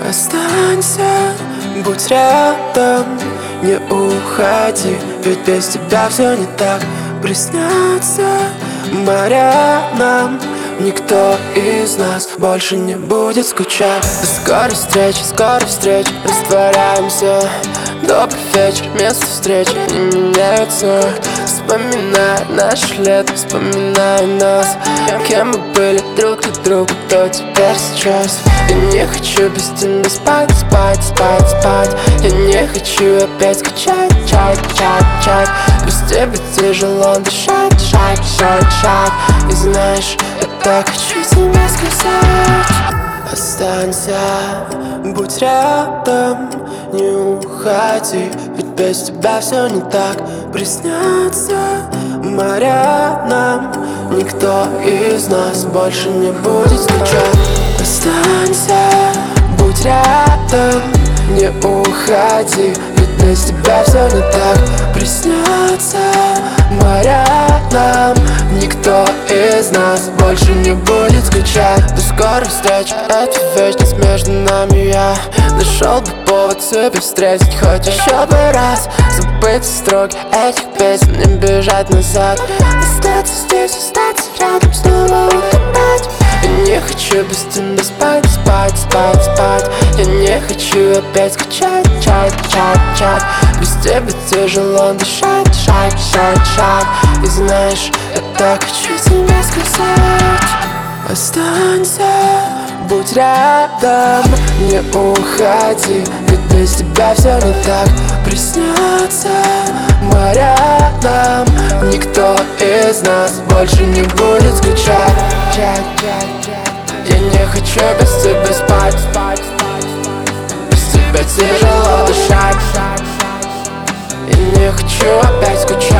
Останься, будь рядом, не уходи, ведь без тебя все не так. Приснятся моря нам, никто из нас больше не будет скучать. Скоро встреча, растворяемся. Добрый вечер, место встречи не меняется. Вспоминай наше лето, вспоминай нас. Кем мы были друг для друга, то теперь сейчас. Я не хочу без тебя спать. Я не хочу опять скачать. Без тебя тяжело дышать. И знаешь, я так хочу тебя сказать. Останься, будь рядом, не уходи, ведь без тебя все не так. Приснятся моря нам, никто из нас больше не будет скучать. Останься, будь рядом, не уходи, ведь без тебя все не так. Приснятся моря нам, никто из нас больше не будет скучать. До скорой встречи, это вечность между нами. Я нашел бы повод тебя встретить хоть еще бы раз. Забыть строки этих песен, не бежать назад. Остаться здесь, остаться рядом, снова утопать. Я не хочу без тебя спать. Я не хочу опять скачать. Без тебя тяжело дышать. И знаешь, я так хочу тебе сказать. Останься, будь рядом, не уходи, ведь без тебя все не так. Приснятся моря нам, никто из нас больше не будет скучать. Я не хочу без тебя спать. Без тебя тяжело дышать. Я не хочу опять скучать.